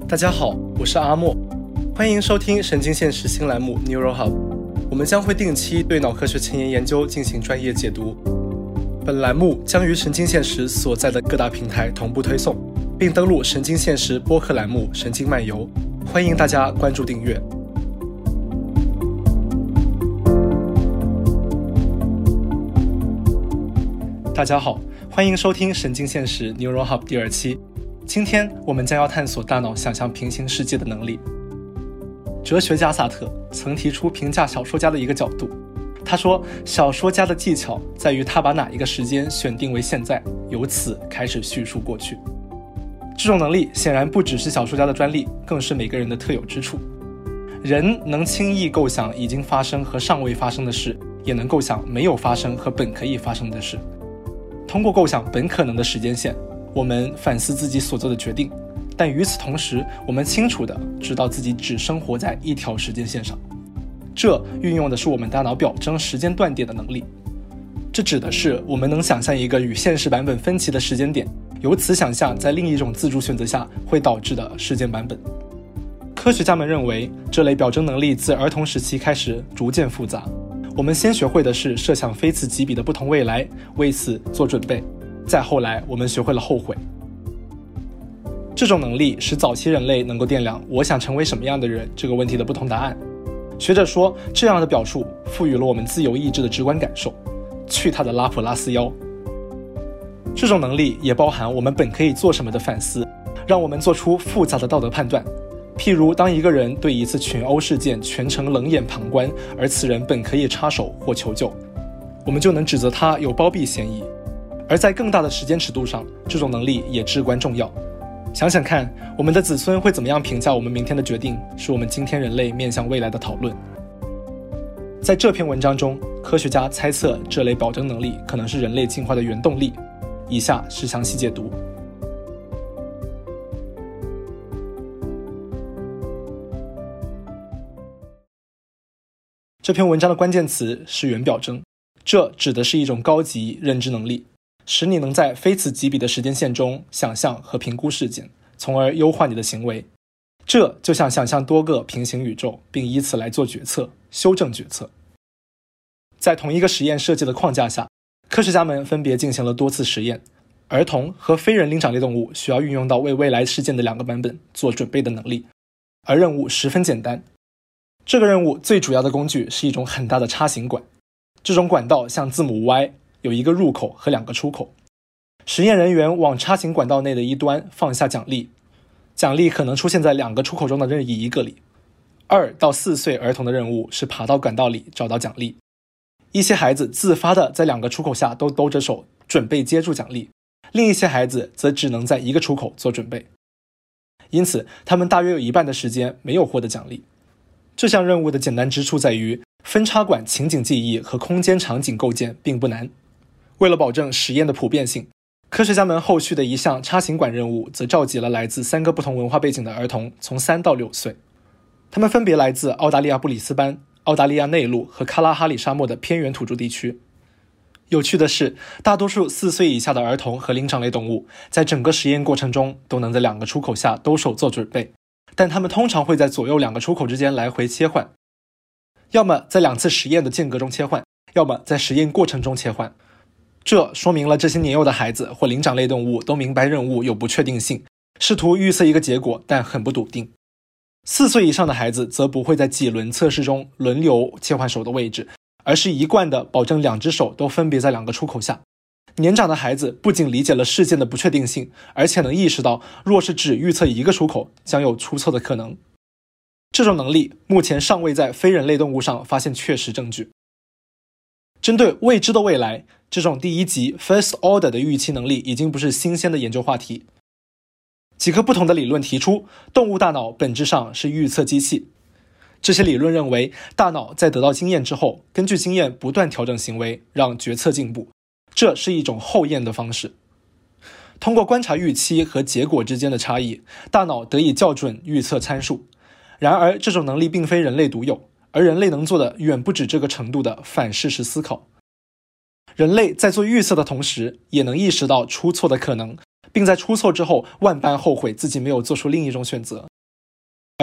大家好，我是阿莫，欢迎收听神经现实新栏目 NeuroHub。我们将会定期对脑科学前沿研究进行专业解读。本栏目将于神经现实所在的各大平台同步推送，并登录神经现实播客栏目神经漫游，欢迎大家关注订阅。大家好，欢迎收听神经现实 NeuroHub 第2期。今天我们将要探索大脑想象平行世界的能力。哲学家萨特曾提出评价小说家的一个角度，他说小说家的技巧在于他把哪一个时间选定为现在，由此开始叙述过去。这种能力显然不只是小说家的专利，更是每个人的特有之处。人能轻易构想已经发生和尚未发生的事，也能构想没有发生和本可以发生的事。通过构想本可能的时间线，我们反思自己所做的决定，但与此同时，我们清楚地知道自己只生活在一条时间线上。这运用的是我们大脑表征时间断点的能力。这指的是我们能想象一个与现实版本分歧的时间点，由此想象在另一种自主选择下会导致的事件版本。科学家们认为，这类表征能力自儿童时期开始逐渐复杂。我们先学会的是设想非此即彼的不同未来，为此做准备。再后来，我们学会了后悔。这种能力使早期人类能够掂量我想成为什么样的人这个问题的不同答案。学者说，这样的表述赋予了我们自由意志的直观感受。去他的拉普拉斯妖！这种能力也包含我们本可以做什么的反思，让我们做出复杂的道德判断。譬如，当一个人对一次群殴事件全程冷眼旁观，而此人本可以插手或求救，我们就能指责他有包庇嫌疑。而在更大的时间尺度上，这种能力也至关重要。想想看，我们的子孙会怎么样评价我们明天的决定，是我们今天人类面向未来的讨论。在这篇文章中，科学家猜测这类表征能力可能是人类进化的原动力。以下是详细解读。这篇文章的关键词是原表征，这指的是一种高级认知能力，使你能在非此即彼的时间线中想象和评估事件，从而优化你的行为。这就像想象多个平行宇宙，并以此来做决策、修正决策。在同一个实验设计的框架下，科学家们分别进行了多次实验。儿童和非人灵长类动物需要运用到为未来事件的2个版本做准备的能力，而任务十分简单。这个任务最主要的工具是一种很大的插行管，这种管道像字母 Y， 有一个入口和2个出口。实验人员往插行管道内的一端放下奖励，奖励可能出现在2个出口中的任意一个里。2到4岁儿童的任务是爬到管道里找到奖励。一些孩子自发地在2个出口下都兜着手，准备接住奖励，另一些孩子则只能在1个出口做准备。因此，他们大约有一半的时间没有获得奖励。这项任务的简单之处在于，分插管情景记忆和空间场景构建并不难。为了保证实验的普遍性，科学家们后续的一项插行管任务则召集了来自3个不同文化背景的儿童，从3到6岁。他们分别来自澳大利亚布里斯班、澳大利亚内陆和喀拉哈里沙漠的偏远土著地区。有趣的是，大多数4岁以下的儿童和灵长类动物在整个实验过程中都能在2个出口下兜手做准备，但他们通常会在左右2个出口之间来回切换，要么在2次实验的间隔中切换，要么在实验过程中切换。这说明了这些年幼的孩子或灵长类动物都明白任务有不确定性，试图预测一个结果，但很不笃定。4岁以上的孩子则不会在几轮测试中轮流切换手的位置，而是一贯地保证2只手都分别在2个出口下。年长的孩子不仅理解了事件的不确定性，而且能意识到若是只预测1个出口，将有出错的可能。这种能力目前尚未在非人类动物上发现确实证据。针对未知的未来，这种第一级 First Order 的预期能力已经不是新鲜的研究话题。几个不同的理论提出，动物大脑本质上是预测机器。这些理论认为，大脑在得到经验之后，根据经验不断调整行为，让决策进步。这是一种后验的方式。通过观察预期和结果之间的差异，大脑得以校准预测参数。然而，这种能力并非人类独有，而人类能做的远不止这个程度的反事实思考。人类在做预测的同时，也能意识到出错的可能，并在出错之后万般后悔自己没有做出另一种选择。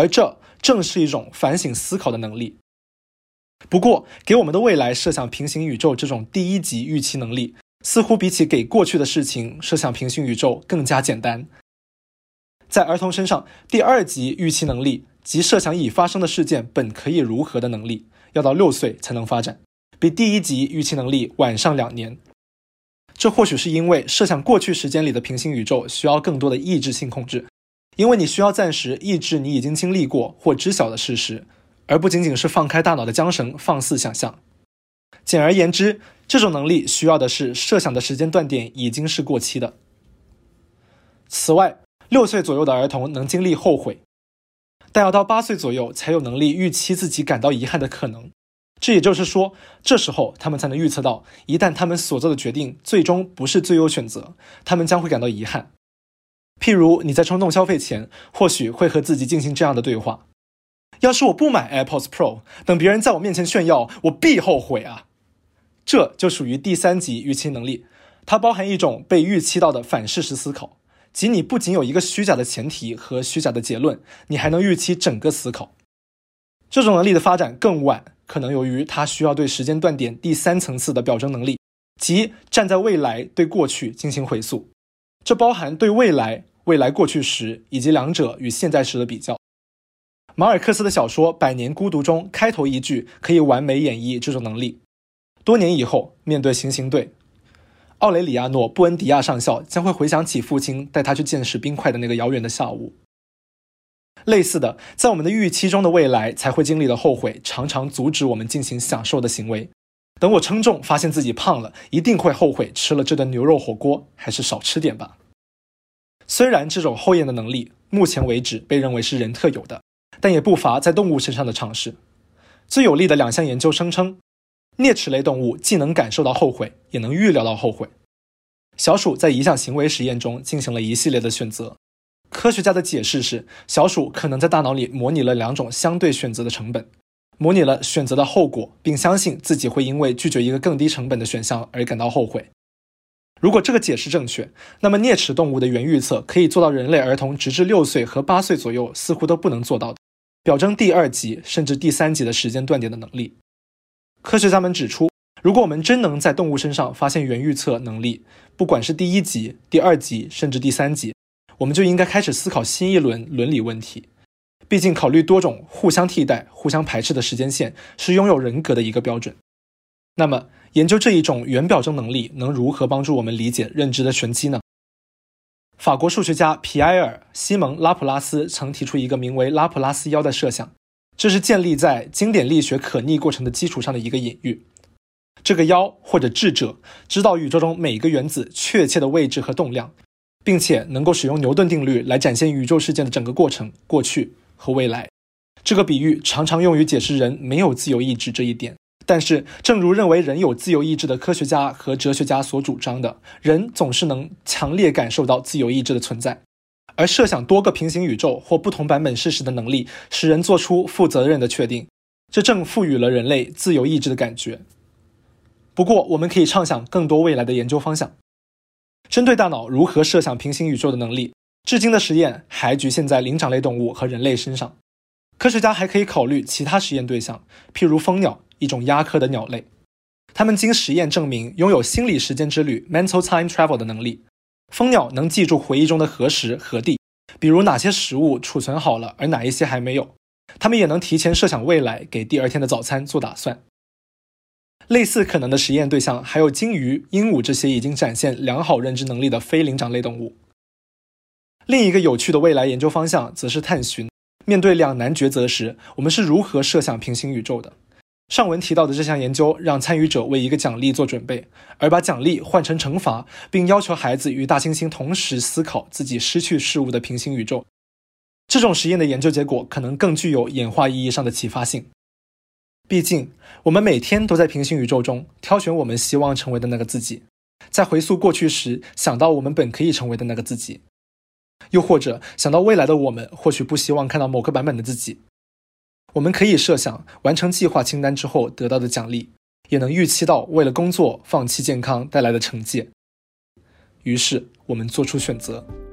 而这正是一种反省思考的能力。不过，给我们的未来设想平行宇宙这种第一级预期能力，似乎比起给过去的事情设想平行宇宙更加简单。在儿童身上，第二级预期能力即设想已发生的事件本可以如何的能力，要到6岁才能发展，比第一级预期能力晚上2年。这或许是因为设想过去时间里的平行宇宙需要更多的意志性控制，因为你需要暂时抑制你已经经历过或知晓的事实，而不仅仅是放开大脑的缰绳放肆想象。简而言之，这种能力需要的是设想的时间断点已经是过期的。此外，6岁左右的儿童能经历后悔，但要到8岁左右才有能力预期自己感到遗憾的可能。这也就是说，这时候他们才能预测到，一旦他们所做的决定最终不是最优选择，他们将会感到遗憾。譬如你在冲动消费前，或许会和自己进行这样的对话：要是我不买 AirPods Pro， 等别人在我面前炫耀，我必后悔啊。这就属于第3级预期能力，它包含一种被预期到的反事实思考，即你不仅有一个虚假的前提和虚假的结论，你还能预期整个思考。这种能力的发展更晚，可能由于它需要对时间断点第3层次的表征能力，即站在未来对过去进行回溯。这包含对未来、未来过去时以及两者与现在时的比较。马尔克斯的小说《百年孤独》中开头一句可以完美演绎这种能力。多年以后，面对行刑队，奥雷里亚诺·布恩迪亚上校将会回想起父亲带他去见识冰块的那个遥远的下午。类似的，在我们的预期中的未来才会经历的后悔，常常阻止我们进行享受的行为。等我称重发现自己胖了，一定会后悔吃了这顿牛肉火锅，还是少吃点吧。虽然这种后验的能力目前为止被认为是人特有的，但也不乏在动物身上的尝试。最有力的2项研究声称，啮齿类动物既能感受到后悔，也能预料到后悔。小鼠在一项行为实验中进行了一系列的选择。科学家的解释是，小鼠可能在大脑里模拟了2种相对选择的成本，模拟了选择的后果，并相信自己会因为拒绝一个更低成本的选项而感到后悔。如果这个解释正确，那么啮齿动物的原预测可以做到人类儿童直至6岁和8岁左右似乎都不能做到的，表征第2级甚至第3级的时间断点的能力。科学家们指出，如果我们真能在动物身上发现原预测能力，不管是第1级、第2级甚至第3级，我们就应该开始思考新一轮伦理问题。毕竟考虑多种互相替代、互相排斥的时间线是拥有人格的一个标准。那么，研究这一种原表征能力能如何帮助我们理解认知的玄机呢？法国数学家皮埃尔·西蒙·拉普拉斯曾提出一个名为拉普拉斯妖的设想，这是建立在经典力学可逆过程的基础上的一个隐喻。这个妖或者智者知道宇宙中每一个原子确切的位置和动量，并且能够使用牛顿定律来展现宇宙事件的整个过程、过去和未来。这个比喻常常用于解释人没有自由意志这一点，但是正如认为人有自由意志的科学家和哲学家所主张的，人总是能强烈感受到自由意志的存在。而设想多个平行宇宙或不同版本事实的能力，使人做出负责任的确定，这正赋予了人类自由意志的感觉。不过，我们可以畅想更多未来的研究方向。针对大脑如何设想平行宇宙的能力，至今的实验还局限在灵长类动物和人类身上。科学家还可以考虑其他实验对象，譬如蜂鸟，一种鸦科的鸟类。它们经实验证明拥有心理时间之旅 mental time travel 的能力。蜂鸟能记住回忆中的何时何地，比如哪些食物储存好了，而哪一些还没有。它们也能提前设想未来，给第2天的早餐做打算。类似可能的实验对象还有鲸鱼、鹦鹉这些已经展现良好认知能力的非灵长类动物。另一个有趣的未来研究方向则是探寻，面对2难抉择时，我们是如何设想平行宇宙的。上文提到的这项研究让参与者为一个奖励做准备，而把奖励换成惩罚，并要求孩子与大猩猩同时思考自己失去事物的平行宇宙。这种实验的研究结果可能更具有演化意义上的启发性。毕竟，我们每天都在平行宇宙中挑选我们希望成为的那个自己，在回溯过去时想到我们本可以成为的那个自己，又或者想到未来的我们或许不希望看到某个版本的自己。我们可以设想完成计划清单之后得到的奖励，也能预期到为了工作放弃健康带来的惩戒。于是我们做出选择。